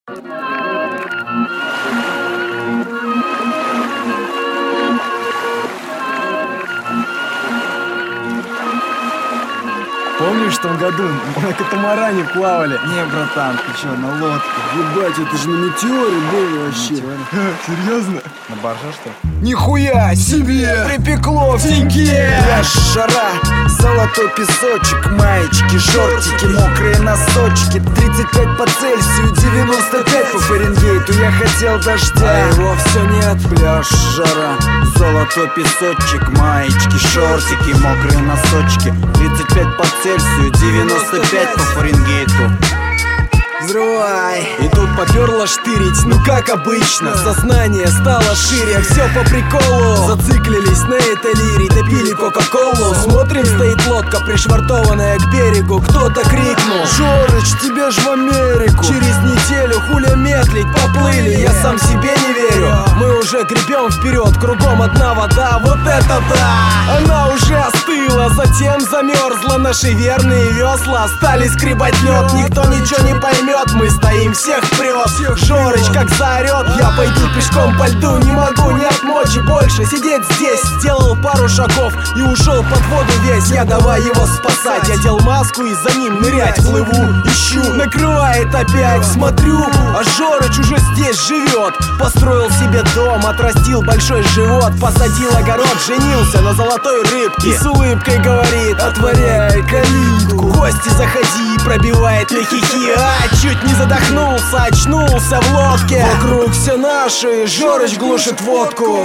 Помнишь, в том году мы на катамаране плавали? Не, братан, ты чё, на лодке? Ебать, это же на метеоре было вообще. Серьезно? На барже, что ли? Нихуя себе! Припекло в теньке! Пляж, жара, золотой песочек, маечки, шортики, мокрые носочки. 35 по Цельсию, 95 по Фаренгейту. Я хотел дождя, а его все нет. Пляж, жара, золотой песочек, маечки, шортики, мокрые носочки. 35 по Цельсию, 95 по Фаренгейту. Взрывай! И тут поперло штырить, ну как обычно. Сознание стало шире, все по приколу. Зациклились на этой лире, допили кока-колу. Смотрим, стоит лодка, пришвартованная к берегу. Кто-то крикнул: Жорыч, тебе ж в Америку! Через неделю хуля медлить, поплыли. Я сам себе не верю. Мы уже гребем вперед, кругом одна вода. Вот это да! Она уже остыла, затем замерзла. Наши верные весла стали скребать лед. Никто ничего не поймет, мы стоим, всех прет. Жорыч как заорет: я пойду пешком по льду, не могу ни отмочь и больше сидеть здесь. Сделал пару шагов и ушел под воду весь. Я давай его спасать, одел маску и за ним нырять. Плыву, ищу, накрывает опять. Смотрю, а Жорыч уже здесь живет. Построил себе дом, отрастил большой живот. Посадил огород, женился на золотой рыбке. И с улыбкой говорит: отворяй калитку, в гости заходи. Пробивает лихихи, чуть не задохнулся, очнулся в лодке. Вокруг все наши, Жорыч глушит водку.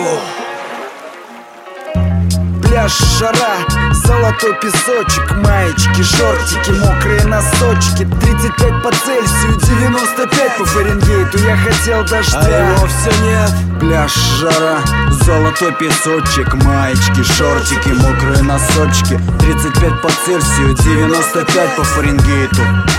Пляж, жара, золотой песочек, маечки, шортики, мокрые носочки. 35 по Цельсию, 95 по Фаренгейту. Я хотел дождя, а его все нет. Пляж, жара, золотой песочек, маечки, шортики, мокрые носочки. 35 по Цельсию, 95 по Фаренгейту.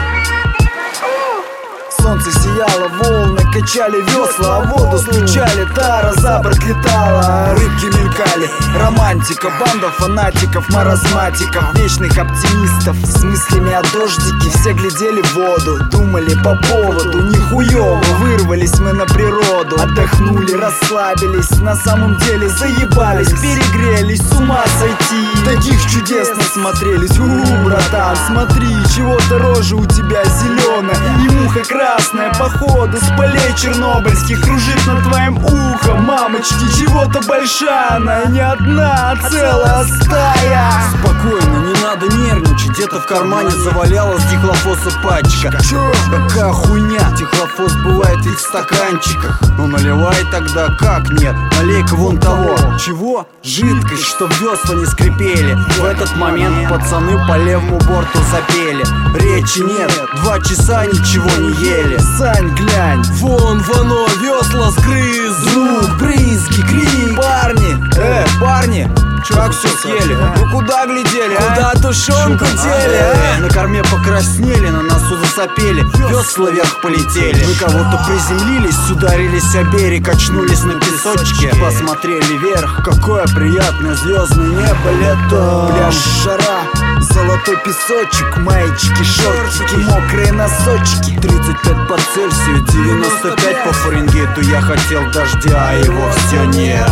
Солнце сияло, волны качали весла, а воду стучали, тара за борт летала, рыбки мелькали. Романтика, банда фанатиков, маразматиков, вечных оптимистов с мыслями о дождике. Все глядели в воду, думали по поводу. Нихуево, вырвались мы на природу. Отдохнули, расслабились, на самом деле заебались. Перегрелись, с ума сойти. Таких чудес насмотрелись. Братан, смотри, чего-то рожа у тебя зеленая и муха красная, походу с полей чернобыльских кружит над твоим ухом. Мамочки, чего-то большая, она не одна, а целая стая. Спокойно, не надо нервничать. Где-то в кармане завалялась дихлофоса пачка. Чё? Какая хуйня? Дихлофос бывает ведь в стаканчиках. Ну наливай тогда, как нет? Налей-ка вон того. Чего? Жидкость, чтоб весла не скрипели. В этот момент пацаны по левому борту запели. Речи нет, 2 часа ничего не ели. Сань, глянь, вон оно, весла сгрыз. звук, брызги, крик. Парни, как все съели? Ну куда глядели, Куда тушенку дели, На корме покраснели, на носу засопели, весла вверх полетели. Мы кого-то приземлились, ударились о берег, очнулись на песочке. Посмотрели вверх, какое приятное звездное небо лето. Пляж, жара, золотой песочек, маечки, шортики, мокрые носочки. 35 по Цельсию, 95 по Фаренгейту. Я хотел дождя, а его все нет.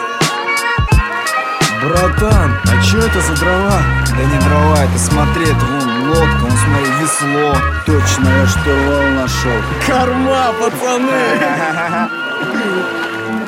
Братан, а чё это за дрова? Да не дрова, это смотри, это вон лодка, вон смотри, весло. Точно, я штурвал нашел. Корма, пацаны!